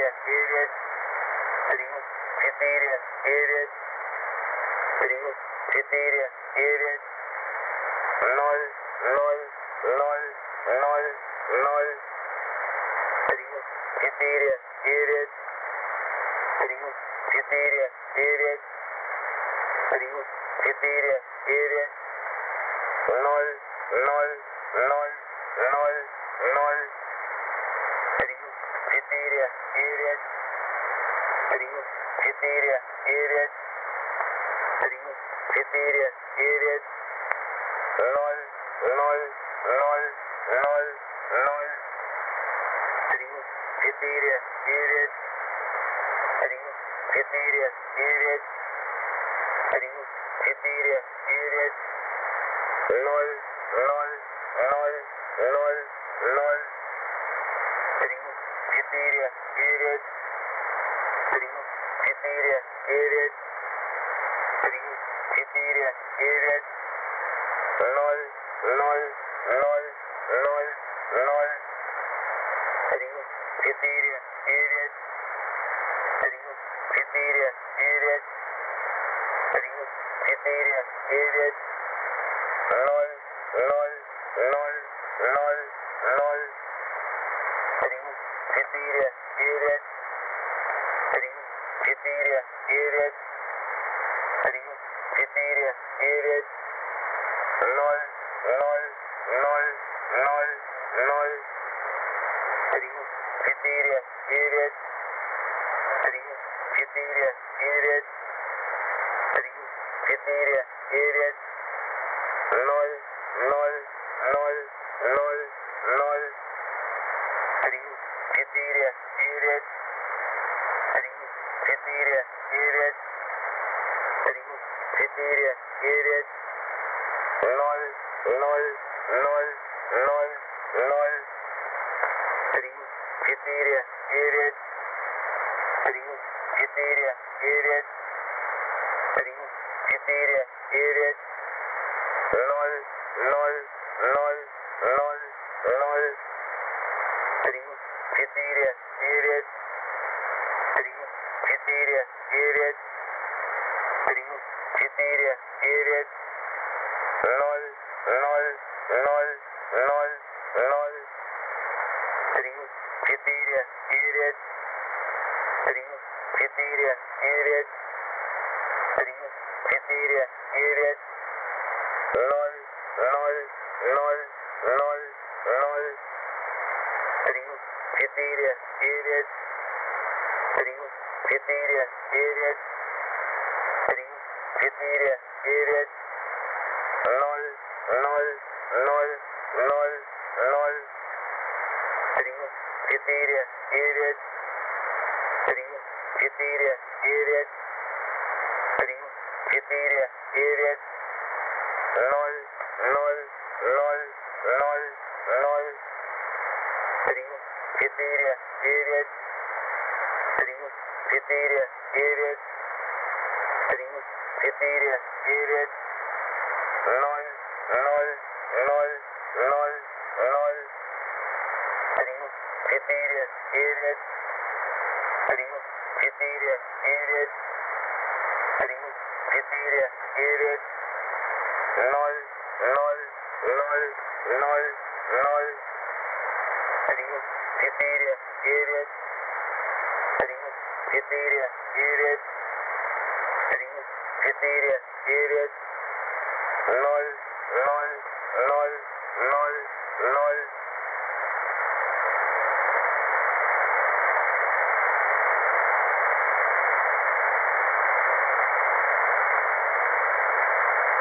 девять, три, четыре, девять, три, четыре, девять, ноль, ноль, ноль, ноль, ноль, три, четыре, девять, три, четыре, девять, три, четыре, девять, ноль, ноль, ноль, ноль, ноль, три, четыре, девять, три, четыре, девять, три, четыре, девять, ноль, ноль, ноль, ноль, ноль, три, четыре, девять, три, четыре, девять, три, четыре, девять, ноль, ноль, ноль, ноль, ноль, три, четыре, девять, три, четыре, девять, три, четыре, девять, ноль, ноль, ноль, ноль, ноль, три, четыре, девять, три, четыре, девять, три, четыре, девять, ноль, ноль, ноль, ноль, ноль, три, четыре, девять, три, четыре, девять, три, четыре, девять, ноль, ноль, ноль, ноль, ноль, три, четыре, девять, три, четыре, девять, три, четыре, девять, ноль, ноль, ноль, ноль, ноль, три, четыре, девять, три, четыре, девять, три, четыре, девять, ноль, ноль, ноль, ноль, ноль, три, четыре, девять, три, четыре, девять, три, четыре, девять, ноль, ноль, ноль, ноль, ноль, три, четыре, девять, три, четыре, девять, три, четыре, девять, ноль, ноль, ноль, ноль, ноль, три, четыре, девять, три, четыре, девять, три, четыре, девять, ноль, ноль, ноль, ноль, ноль, три, четыре, девять, три, четыре, девять, три, четыре, девять, ноль, ноль, ноль, ноль, ноль, три, четыре, девять, три, четыре, девять, три, четыре, девять, ноль, ноль, ноль, ноль, ноль, три, четыре, девять, три, четыре, девять, три, четыре, девять, ноль, ноль, ноль, ноль, ноль, три, четыре, девять, три, четыре, девять, три, четыре, девять, ноль, ноль, ноль, ноль, ноль, три, четыре, девять, три, четыре, девять, три, четыре, девять, ноль, ноль, ноль, ноль.